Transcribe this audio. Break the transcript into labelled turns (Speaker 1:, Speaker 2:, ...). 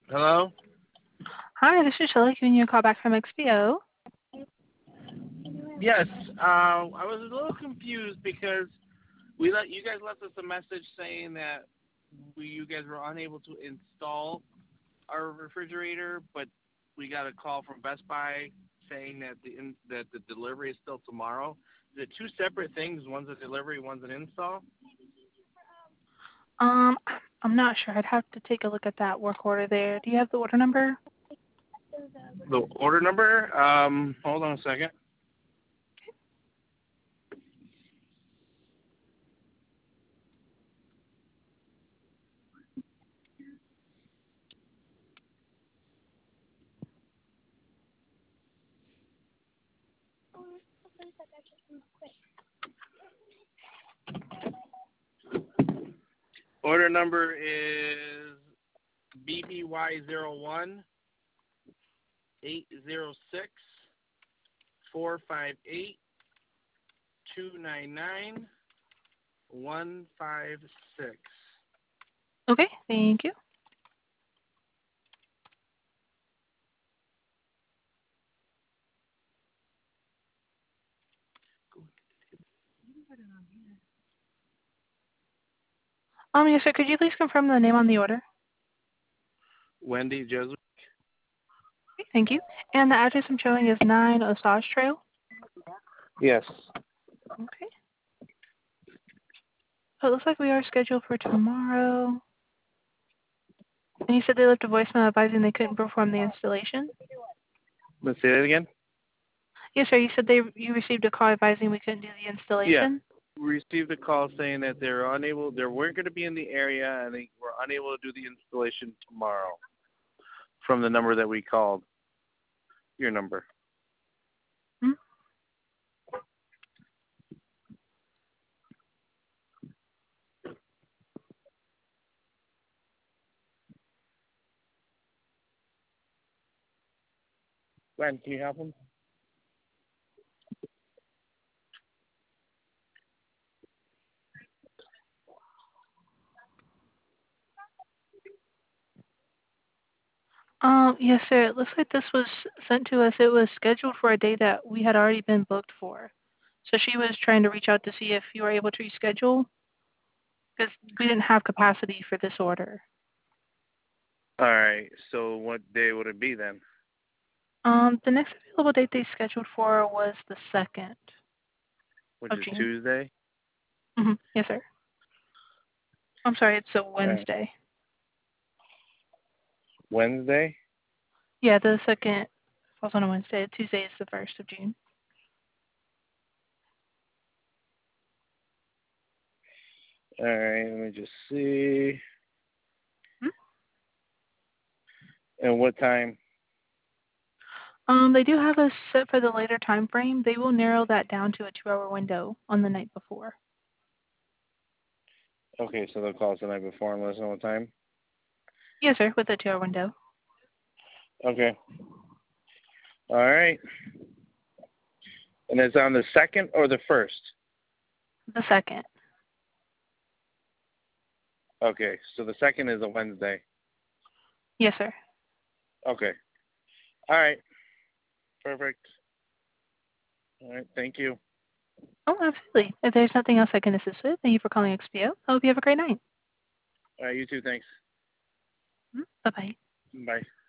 Speaker 1: Hello?
Speaker 2: Hi, this is Shelley giving you a call back from XPO.
Speaker 1: Yes. I was a little confused because you guys left us a message saying that you guys were unable to install our refrigerator, but we got a call from Best Buy saying that the delivery is still tomorrow. Is it two separate things? One's a delivery, one's an install?
Speaker 2: Um, I'm not sure. I'd have to take a look at that work order there. Do you have the order number?
Speaker 1: The order number? Hold on a second. Order number is BBY01 806 458 299 156.
Speaker 2: Okay, thank you. Yes, sir. Could you please confirm the name on the order?
Speaker 1: Wendy Jesuit?
Speaker 2: Okay, thank you. And the address I'm showing is 9 Osage Trail.
Speaker 1: Yes.
Speaker 2: Okay. So it looks like we are scheduled for tomorrow. And you said they left a voicemail advising they couldn't perform the installation?
Speaker 1: Let's say that again.
Speaker 2: Yes, sir. You said you received a call advising we couldn't do the
Speaker 1: Yeah.
Speaker 2: installation?
Speaker 1: We received a call saying that they weren't going to be in the area and they were unable to do the installation tomorrow from the number that we called. Your number.
Speaker 2: Hmm?
Speaker 1: Glenn, can you help him?
Speaker 2: Yes, sir. It looks like this was sent to us. It was scheduled for a day that we had already been booked for. So she was trying to reach out to see if you were able to reschedule because we didn't have capacity for this order.
Speaker 1: All right. So what day would it be then?
Speaker 2: The next available date they scheduled for was the 2nd
Speaker 1: Which
Speaker 2: of
Speaker 1: is
Speaker 2: June.
Speaker 1: Tuesday?
Speaker 2: Yes, sir. I'm sorry, it's a
Speaker 1: All right.
Speaker 2: Wednesday.
Speaker 1: Wednesday?
Speaker 2: Yeah, the 2nd falls on a Wednesday. Tuesday is the 1st of June.
Speaker 1: All right. Let me just see.
Speaker 2: Hmm?
Speaker 1: And what time?
Speaker 2: They do have us set for the later time frame. They will narrow that down to a 2-hour window on the night before.
Speaker 1: Okay, so they'll call us the night before and let us know what time?
Speaker 2: Yes, sir, with a 2-hour window.
Speaker 1: Okay. All right. And it's on the 2nd or the 1st?
Speaker 2: The 2nd.
Speaker 1: Okay, so the 2nd is a Wednesday.
Speaker 2: Yes, sir.
Speaker 1: Okay. All right. Perfect. All right. Thank you.
Speaker 2: Oh, absolutely. If there's nothing else I can assist with, thank you for calling XPO. I hope you have a great night.
Speaker 1: All right. You too. Thanks.
Speaker 2: Bye-bye.
Speaker 1: Bye.